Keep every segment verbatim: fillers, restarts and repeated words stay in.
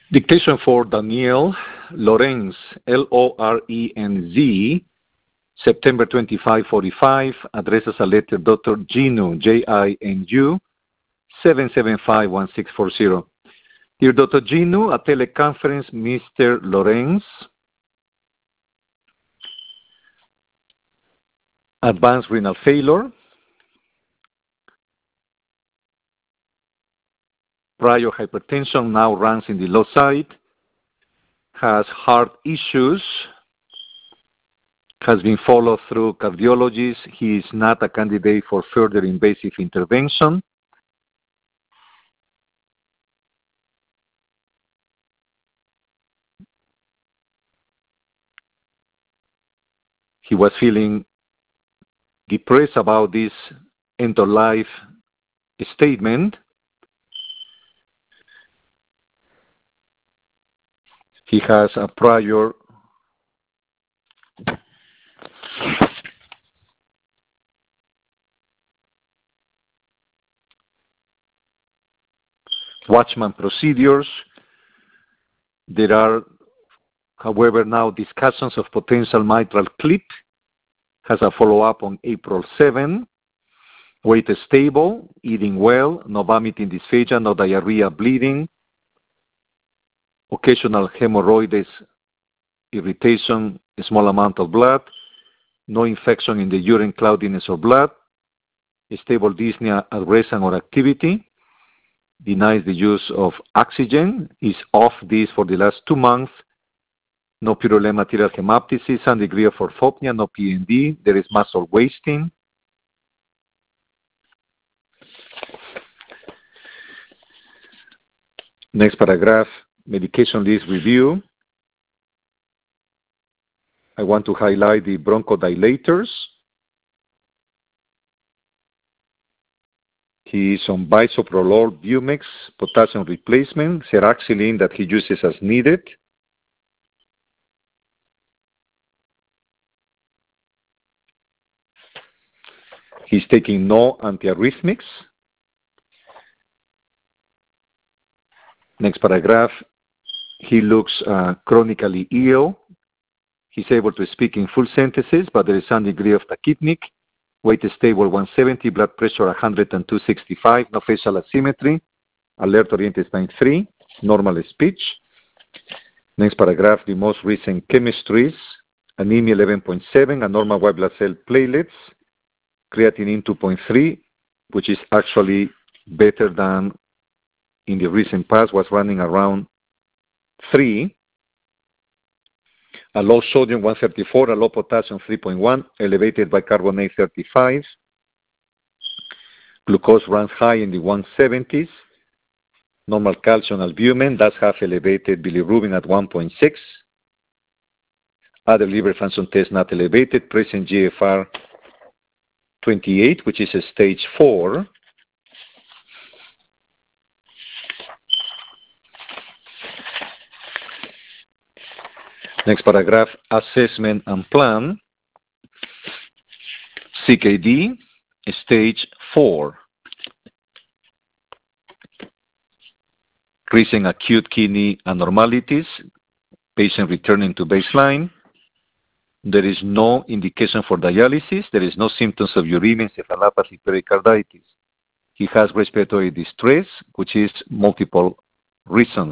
Dictation for Daniel Lorenz, L O R E N Z, September twenty-five forty-five, addresses a letter Doctor Jinu, J I N U, seven seven five one six four zero. Dear Doctor Jinu, a teleconference, Mister Lorenz, advanced renal failure, prior hypertension, now runs in the low side, has heart issues, has been followed through cardiologists. He is not a candidate for further invasive intervention. He was feeling depressed about this end-of-life statement. He has a prior Watchman procedures. There are, however, now discussions of potential mitral clip. Has a follow-up on April seventh. Weight is stable, eating well, no vomiting, dysphagia, no diarrhea, bleeding. Occasional hemorrhoids, irritation, a small amount of blood. No infection in the urine, cloudiness or blood. Stable dyspnea at rest and or activity. Denies the use of oxygen. Is off this for the last two months. No purulent material hemoptysis, some degree of orthopnea, no P N D. There is muscle wasting. Next paragraph, medication list review. I want to highlight the bronchodilators. He is on bisoprolol, Bumex, potassium replacement, Seraxilin that he uses as needed. He's taking no antiarrhythmics. Next paragraph, he looks uh, chronically ill. He's able to speak in full sentences, but there is some degree of tachypnic. Weight is stable, one seventy, blood pressure one hundred two sixty-five, no facial asymmetry, alert oriented sign three, normal speech. Next paragraph, the most recent chemistries, anemia eleven point seven, abnormal white blood cell platelets, creatinine two point three, which is actually better than in the recent past, was running around three. A low sodium one thirty-four, a low potassium three point one, elevated bicarbonate thirty-five. Glucose runs high in the one seventies. Normal calcium albumin does have elevated bilirubin at one point six. Other liver function tests not elevated. Present G F R twenty-eight, which is a stage four. Next paragraph, assessment and plan. C K D, stage four. Recent acute kidney abnormalities, patient returning to baseline. There is no indication for dialysis. There is no symptoms of uremia, encephalopathy, pericarditis. He has respiratory distress, which is multiple reasons.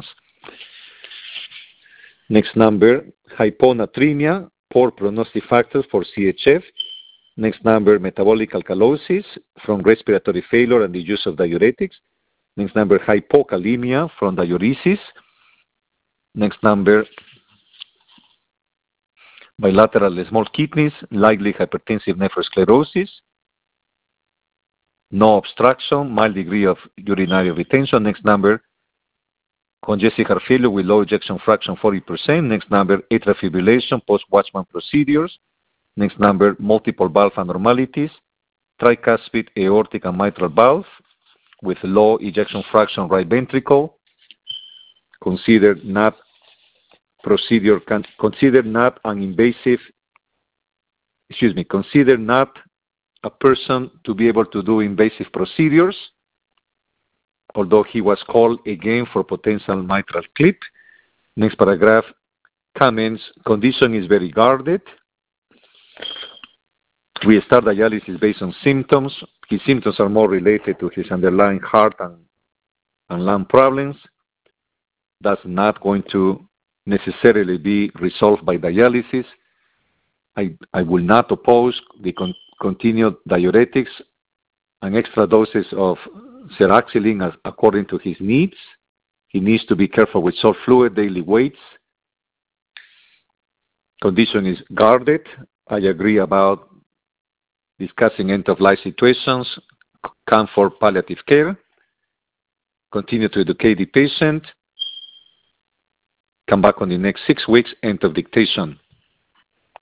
Next number, hyponatremia, poor prognostic factors for C H F. Next number, metabolic alkalosis from respiratory failure and the use of diuretics. Next number, hypokalemia from diuresis. Next number, bilateral small kidneys, likely hypertensive nephrosclerosis. No obstruction, mild degree of urinary retention. Next number, congestive heart failure with low ejection fraction forty percent. Next number, atrial fibrillation, post-Watchman procedures. Next number, multiple valve abnormalities, tricuspid, aortic, and mitral valve with low ejection fraction right ventricle. Considered not procedure, considered not an invasive, excuse me, considered not a person to be able to do invasive procedures, although he was called again for potential mitral clip. Next paragraph comments, condition is very guarded. We start dialysis based on symptoms. His symptoms are more related to his underlying heart and, and lung problems. That's not going to necessarily be resolved by dialysis. I, I will not oppose the con- continued diuretics and extra doses of sertraxilin as, according to his needs. He needs to be careful with salt fluid, daily weights. Condition is guarded. I agree about discussing end-of-life situations, come for palliative care, continue to educate the patient, come back on the next six weeks, end of dictation.